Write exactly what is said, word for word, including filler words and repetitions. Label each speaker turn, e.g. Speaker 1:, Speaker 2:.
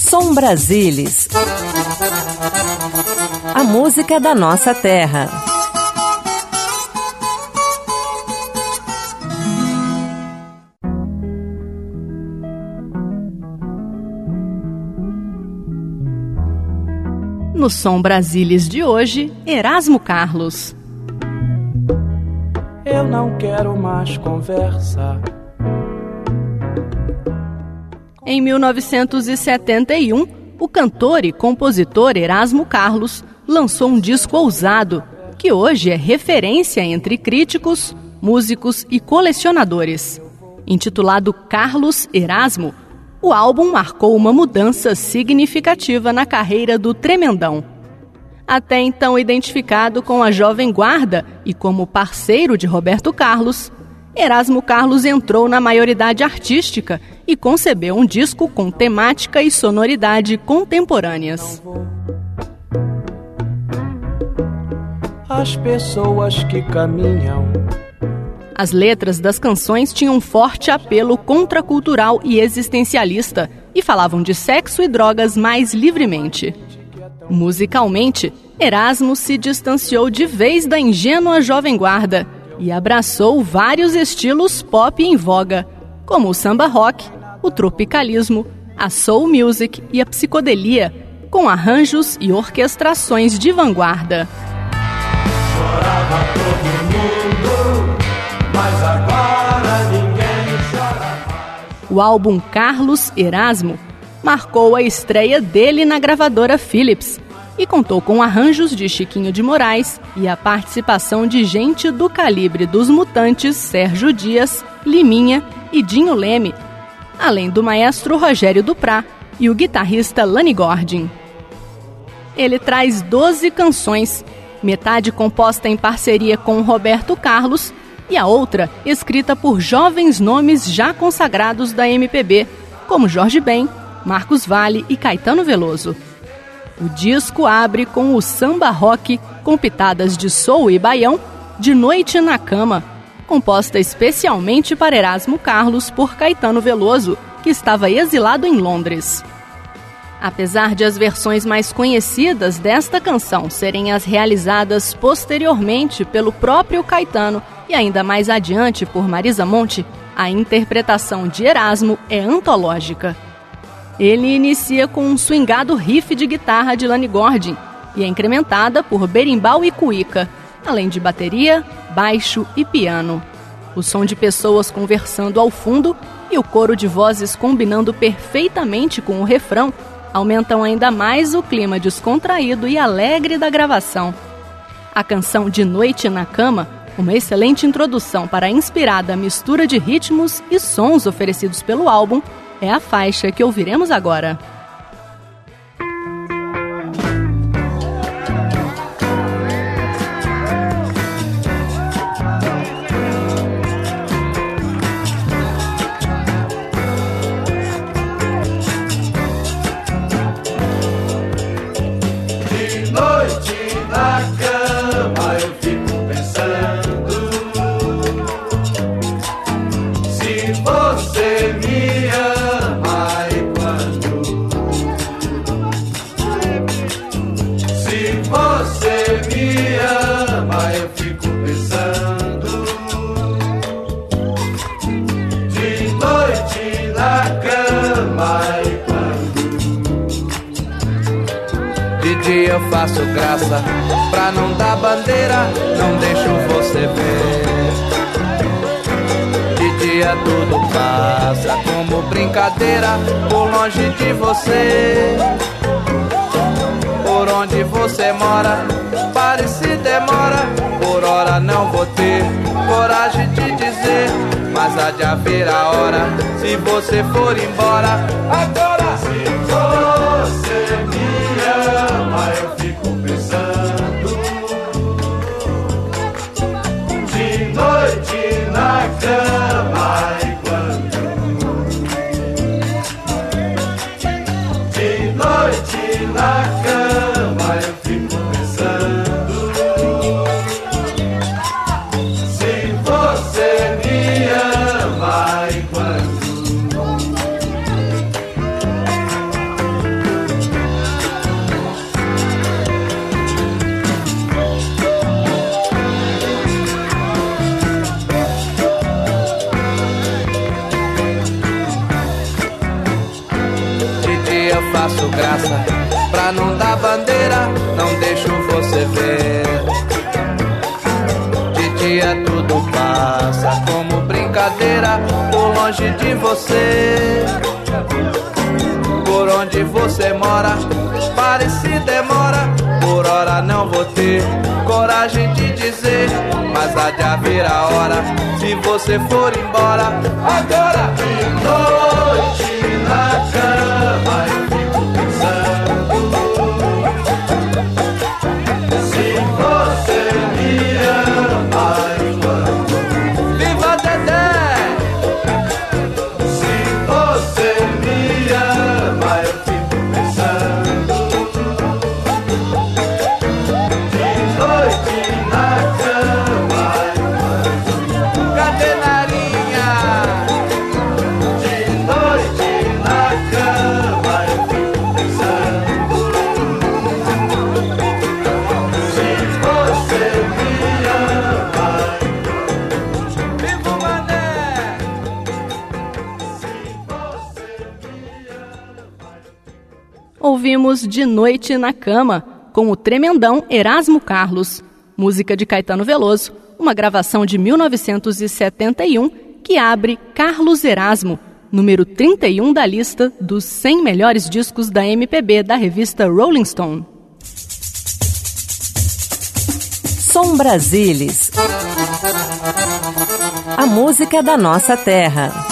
Speaker 1: Som Brasilis. A música da nossa terra.
Speaker 2: No Som Brasilis de hoje, Erasmo Carlos.
Speaker 3: Eu não quero mais conversa.
Speaker 2: Em mil novecentos e setenta e um, o cantor e compositor Erasmo Carlos lançou um disco ousado, que hoje é referência entre críticos, músicos e colecionadores. Intitulado Carlos Erasmo, o álbum marcou uma mudança significativa na carreira do tremendão. Até então identificado com a Jovem Guarda e como parceiro de Roberto Carlos, Erasmo Carlos entrou na maioridade artística e concebeu um disco com temática e sonoridade contemporâneas.
Speaker 3: As pessoas que caminham.
Speaker 2: As letras das canções tinham um forte apelo contracultural e existencialista e falavam de sexo e drogas mais livremente. Musicalmente, Erasmo se distanciou de vez da ingênua Jovem Guarda e abraçou vários estilos pop em voga, como o samba rock, o tropicalismo, a soul music e a psicodelia, com arranjos e orquestrações de vanguarda.
Speaker 3: Chorava todo mundo, mas agora ninguém chora mais.
Speaker 2: O álbum Carlos Erasmo marcou a estreia dele na gravadora Philips e contou com arranjos de Chiquinho de Moraes e a participação de gente do calibre dos Mutantes Sérgio Dias, Liminha e Dinho Leme, além do maestro Rogério Duprá e o guitarrista Lani Gordin. Ele traz doze canções, metade composta em parceria com Roberto Carlos e a outra escrita por jovens nomes já consagrados da M P B, como Jorge Ben, Marcos Valle e Caetano Veloso. O disco abre com o samba rock com pitadas de soul e baião, De Noite na Cama, composta especialmente para Erasmo Carlos por Caetano Veloso, que estava exilado em Londres. Apesar de as versões mais conhecidas desta canção serem as realizadas posteriormente pelo próprio Caetano e ainda mais adiante por Marisa Monte, a interpretação de Erasmo é antológica. Ele inicia com um swingado riff de guitarra de Lani Gordin e é incrementada por berimbau e cuíca, além de bateria, baixo e piano. O som de pessoas conversando ao fundo e o coro de vozes combinando perfeitamente com o refrão aumentam ainda mais o clima descontraído e alegre da gravação. A canção De Noite na Cama, uma excelente introdução para a inspirada mistura de ritmos e sons oferecidos pelo álbum, é a faixa que ouviremos agora.
Speaker 3: De noite na cama eu fico pensando, se você me ama e quando, se você me ama eu fico pensando, de noite na cama e de dia eu faço graça, pra não dar bandeira, não deixo você ver. De dia tudo passa como brincadeira, por longe de você. Por onde você mora, pare se demora, por hora não vou ter coragem de dizer, mas há de haver a hora, se você for embora. Agora, se você me ama, eu fico pensando, de noite na cama e quando, de noite na cama eu fico pensando, se você me ama e quando, faço graça, pra não dar bandeira, não deixo você ver. De dia tudo passa como brincadeira, por longe de você. Por onde você mora, pare se demora, por hora não vou ter coragem de dizer, mas há de haver a hora, se você for embora. Agora de noite na cama eu fico pensando, se você me ama enquanto viva Dedé. Se você me ama eu fico pensando, de noite na cama. Cadê Narinha? De noite na cama eu fico pensando, se você me ama. Viva o Mané! Se você me ama.
Speaker 2: Ouvimos De Noite na Cama, com o tremendão Erasmo Carlos, música de Caetano Veloso, uma gravação de mil novecentos e setenta e um que abre Carlos Erasmo, número trinta e um da lista dos cem melhores discos da M P B da revista Rolling Stone.
Speaker 1: Som Brasilis. A música da nossa terra.